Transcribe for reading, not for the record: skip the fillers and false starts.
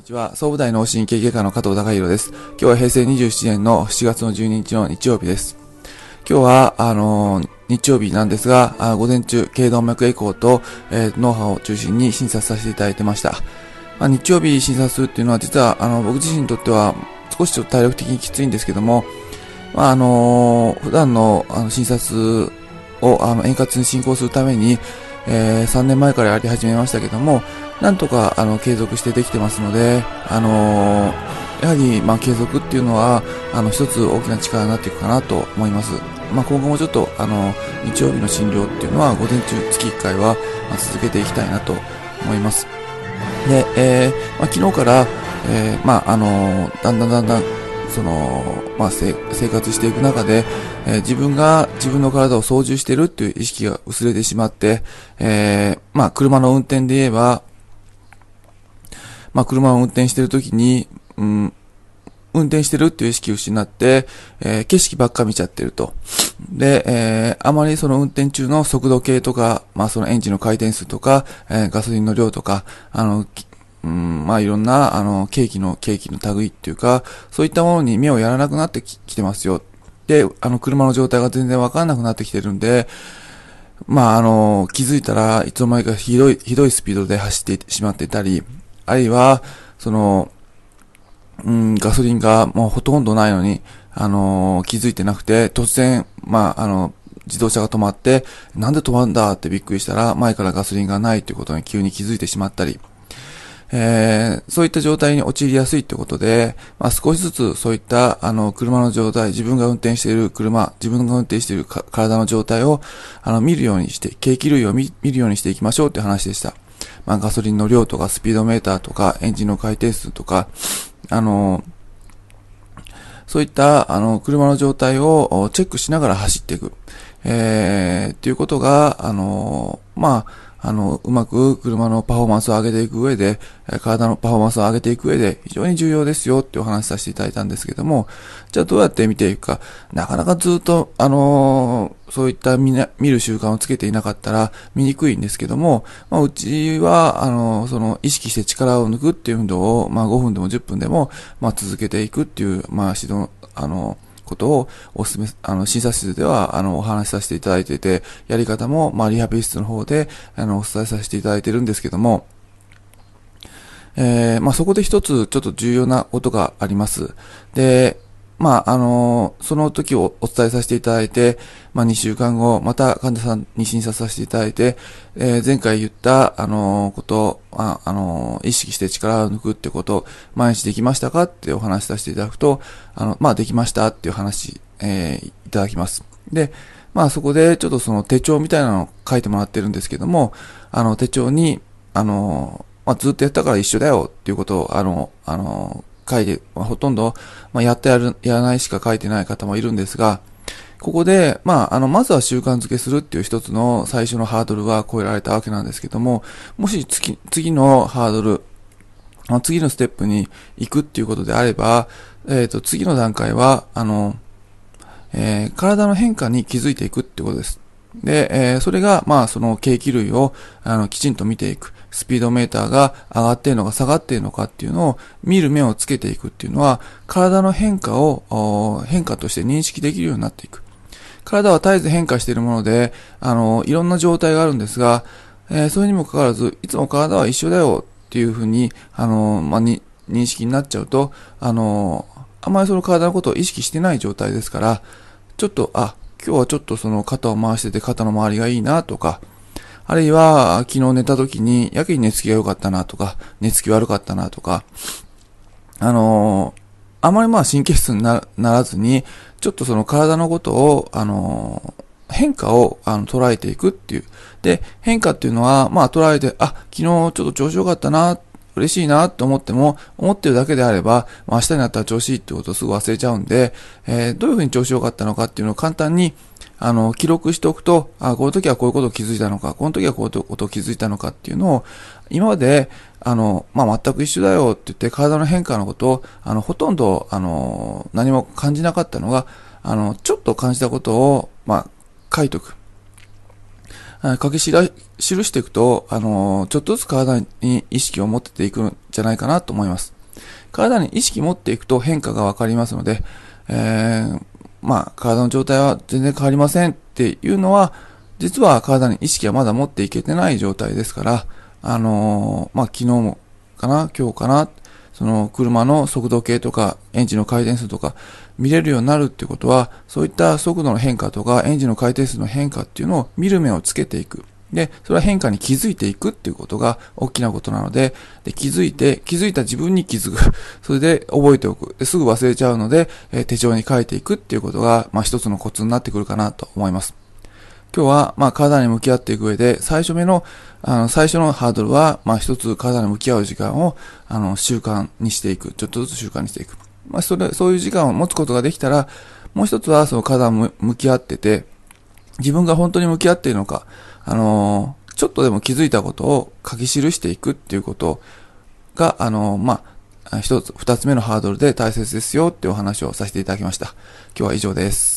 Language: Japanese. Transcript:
にちは。総武大脳神経外科の加藤隆弘です。今日は平成27年の7月の12日の日曜日です。今日は、日曜日なんですが、午前中、頸動脈エコーと、脳波を中心に診察させていただいてました。日曜日診察するっていうのは、実は、僕自身にとっては、少しちょっと体力的にきついんですけども、普段の、診察を、円滑に進行するために、3年前からやり始めましたけども、なんとか、継続してできてますので、やはり、継続っていうのは、一つ大きな力になっていくかなと思います。今後もちょっと、日曜日の診療っていうのは、午前中、月1回は、続けていきたいなと思います。で、昨日から、だんだん、生活していく中で、自分が自分の体を操縦しているっていう意識が薄れてしまって、車の運転で言えば、車を運転しているときに、運転してるっていう意識を失って、景色ばっか見ちゃってると。で、あまりその運転中の速度計とか、そのエンジンの回転数とか、ガソリンの量とか、いろんな、ケーキの類っていうか、そういったものに目をやらなくなってきてますよ。で、車の状態が全然わかんなくなってきてるんで、気づいたらいつの間にかひどいスピードで走ってしまっていたり、あるいは、ガソリンがもうほとんどないのに、気づいてなくて、突然、自動車が止まって、なんで止まるんだってびっくりしたら、前からガソリンがないということに急に気づいてしまったり、そういった状態に陥りやすいということで、少しずつそういった、車の状態、自分が運転している車、自分が運転している体の状態を、見るようにして、景気類を見るようにしていきましょうという話でした。ガソリンの量とか、スピードメーターとか、エンジンの回転数とか、そういった、車の状態をチェックしながら走っていく。っていうことが、うまく車のパフォーマンスを上げていく上で、体のパフォーマンスを上げていく上で非常に重要ですよっていうお話しさせていただいたんですけども、じゃあどうやって見ていくか、なかなかずっと、そういった見る習慣をつけていなかったら見にくいんですけども、うちは、意識して力を抜くっていう運動を、5分でも10分でも、続けていくっていう、指導、ことをお勧め、診察室では、お話しさせていただいていて、やり方も、リハビリ室の方で、お伝えさせていただいているんですけども、そこで一つちょっと重要なことがあります。で、その時をお伝えさせていただいて、2週間後、また患者さんに診察させていただいて、前回言った、こと、意識して力を抜くってこと、毎日できましたかってお話しさせていただくと、できましたっていう話、いただきます。で、そこでちょっとその手帳みたいなのを書いてもらってるんですけども、手帳に、ずっとやったから一緒だよっていうことを、書いて、ほとんど、やらないしか書いてない方もいるんですが、ここで、まずは習慣づけするっていう一つの最初のハードルが超えられたわけなんですけども、もし次のハードル、次のステップに行くっていうことであれば、次の段階は、体の変化に気づいていくってことです。で、それが、その景気類を、きちんと見ていく。スピードメーターが上がっているのか下がっているのかっていうのを見る目をつけていくっていうのは、体の変化を、変化として認識できるようになっていく。体は絶えず変化しているもので、いろんな状態があるんですが、それにもかかわらず、いつも体は一緒だよっていうふうに、認識になっちゃうと、あまりその体のことを意識してない状態ですから、ちょっと、今日はちょっとその肩を回してて肩の周りがいいなとか、あるいは昨日寝た時にやけに寝つきが良かったなとか、寝つき悪かったなとか、あまり神経質にならずに、ちょっとその体のことを、変化を捉えていくっていう。で、変化っていうのは、捉えて、昨日ちょっと調子良かったな、嬉しいなと思っても、思ってるだけであれば、明日になったら調子いいってことをすぐ忘れちゃうんで、どういうふうに調子良かったのかっていうのを簡単に、記録しておくと、この時はこういうことを気づいたのか、この時はこういうことを気づいたのかっていうのを、今まで、全く一緒だよって言って体の変化のことを、ほとんど、何も感じなかったのが、ちょっと感じたことを、書いとく。 書き記していくと、ちょっとずつ体に意識を持っていくんじゃないかなと思います。体に意識持っていくと変化がわかりますので、体の状態は全然変わりませんっていうのは、実は体に意識はまだ持っていけてない状態ですから、昨日も今日かな、その車の速度計とかエンジンの回転数とか見れるようになるっていうことは、そういった速度の変化とかエンジンの回転数の変化っていうのを見る目をつけていく。で、それは変化に気づいていくっていうことが大きなことなので、気づいた自分に気づく。それで覚えておく。すぐ忘れちゃうので、手帳に書いていくっていうことが、一つのコツになってくるかなと思います。今日は、体に向き合っていく上で、最初のハードルは、一つ体に向き合う時間を、習慣にしていく。ちょっとずつ習慣にしていく。そういう時間を持つことができたら、もう一つは、その体に向き合ってて、自分が本当に向き合っているのか、ちょっとでも気づいたことを書き記していくっていうことが、二つ目のハードルで大切ですよっていうお話をさせていただきました。今日は以上です。